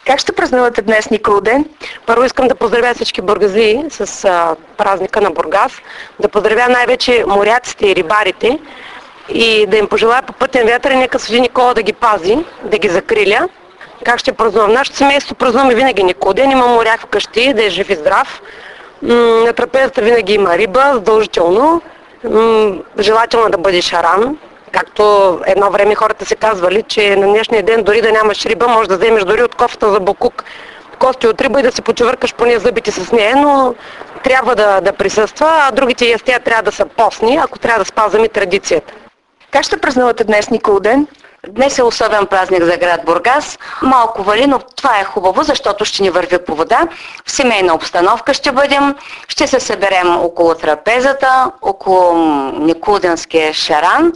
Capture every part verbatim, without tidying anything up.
Как ще празнувате днес Николден? Първо искам да поздравя всички бургазлии с а, празника на Бургас, да поздравя най-вече моряците и рибарите и да им пожелая по пътен вятър и нека Свети Никола да ги пази, да ги закриля. Как ще празнувам? Нашето семейство празнуваме винаги Николден, има моряк вкъщи, да е жив и здрав. М- на трапезата винаги има риба, задължително, м- желателно да бъде шаран. Както едно време хората се казвали, че на днешния ден дори да нямаш риба, може да вземеш дори от кофата за бокук кости от риба и да си почувъркаш поне зъбите с нея, но трябва да, да присъства, а другите ястия трябва да са постни, ако трябва да спазваме традицията. Как ще празнувате днес Николден? Днес е особен празник за град Бургас. Малко вали, но това е хубаво, защото ще ни върви по вода. В семейна обстановка ще бъдем. Ще се съберем около трапезата, около Николденския шаран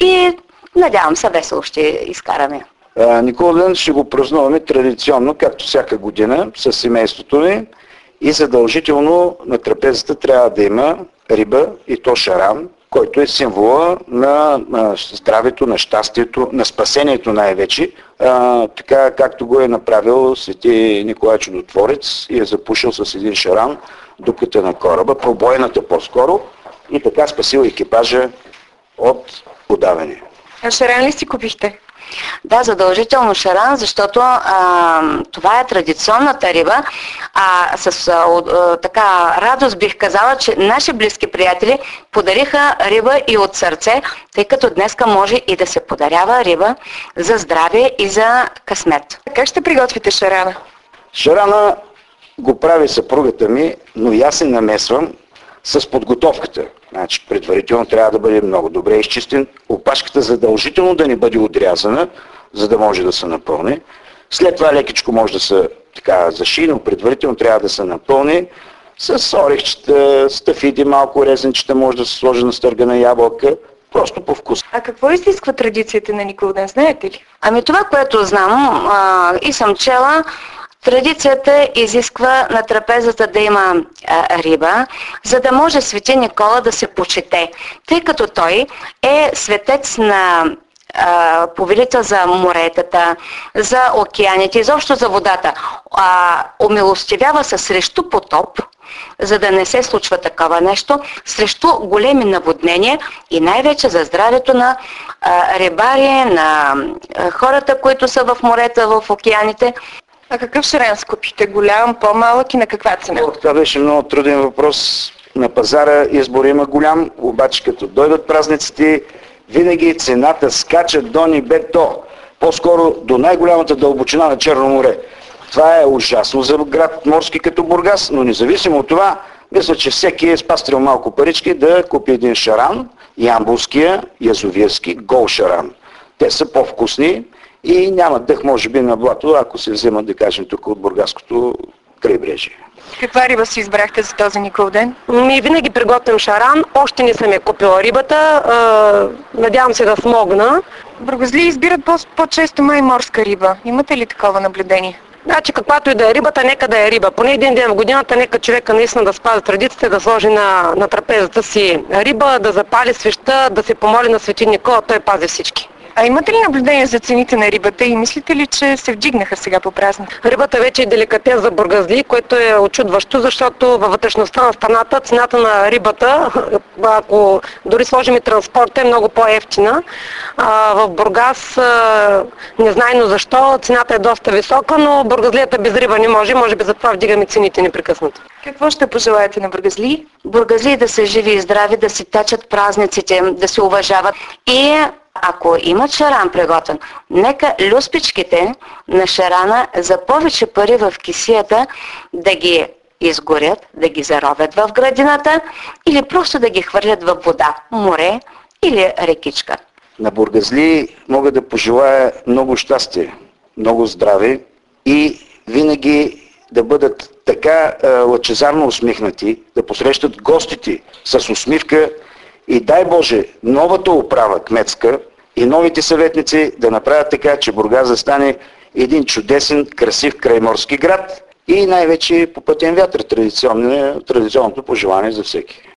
и надявам се весело ще изкараме. Николден ще го празнуваме традиционно, както всяка година, с семейството ми. И задължително на трапезата трябва да има риба и то шаран, който е символа на, на здравето, на щастието, на спасението най-вече, а, така както го е направил свети Николай Чудотворец и е запушил с един шаран дупката на кораба, пробойната по-скоро, и така спасил екипажа от удаване. А шаран ли си купихте? Да, задължително шаран, защото а, това е традиционната риба, а с а, а, така радост бих казала, че наши близки приятели подариха риба и от сърце, тъй като днеска може и да се подарява риба за здраве и за късмет. Как ще приготвите шарана? Шарана го прави съпругата ми, но и аз се намесвам с подготовката. Значи, предварително трябва да бъде много добре изчистен. Опашката задължително да не бъде отрязана, за да може да се напълни. След това лекичко може да се така заши, но предварително трябва да се напълни с орехчета, стафиди, малко резенчета, може да се сложи на стъргана ябълка, просто по вкус. А какво изисква традицията на Николден, знаете ли? Ами това, което знам а, и съм чела, традицията изисква на трапезата да има а, риба, за да може Свети Никола да се почете, тъй като той е светец на а, повелител за моретата, за океаните, изобщо за водата. А, умилостивява се срещу потоп, за да не се случва такова нещо, срещу големи наводнения и най-вече за здравето на а, рибари, на а, хората, които са в морета, в океаните. А какъв шаран скупихте? Голям, по-малък и на каква цена? О, това беше много труден въпрос. На пазара избор има голям, обаче като дойдат празниците, винаги цената скача до небето, по-скоро до най-голямата дълбочина на Черно море. Това е ужасно за град морски като Бургас, но независимо от това, мисля, че всеки е спастрил малко парички да купи един шаран, ямбулския, язовирски, гол шаран. Те са по-вкусни и нямат дъх, може би, на блато, ако се вземат, да кажем, тук от бургаското крайбрежие. Каква риба си избрахте за този Николден? Ми винаги приготвям шаран, още не съм я купила рибата, а, надявам се да смогна. Бургазли избират по-често май морска риба. Имате ли такова наблюдение? Значи каквато и да е рибата, нека да е риба. Поне един ден в годината, нека човека наистина да спази традицията, да сложи на, на трапезата си риба, да запали свеща, да се помоли на Свети Никола, той пази всички. А имате ли наблюдение за цените на рибата и мислите ли, че се вдигнаха сега по празник? Рибата вече е деликатес за бургазли, което е очудващо, защото във вътрешността на страната цената на рибата, ако дори сложим и транспорт, е много по-евтина. В Бургас, незнайно защо, цената е доста висока, но бургазлията без риба не може, може би затова вдигаме цените непрекъснато. Какво ще пожелаете на бургазли? Бургазли да са живи и здрави, да си тачат празниците, да се уважават и ако имат шаран приготвен, нека люспичките на шарана за повече пари в кесията да ги изгорят, да ги заровят в градината или просто да ги хвърлят във вода, море или рекичка. На бургазли мога да пожелая много щастие, много здраве и винаги да бъдат така е, лъчезарно усмихнати, да посрещат гостите с усмивка и дай Боже новата управа кметска и новите съветници да направят така, че Бургас да стане един чудесен, красив крайморски град и най-вече по пътен вятър, традиционното пожелание за всеки.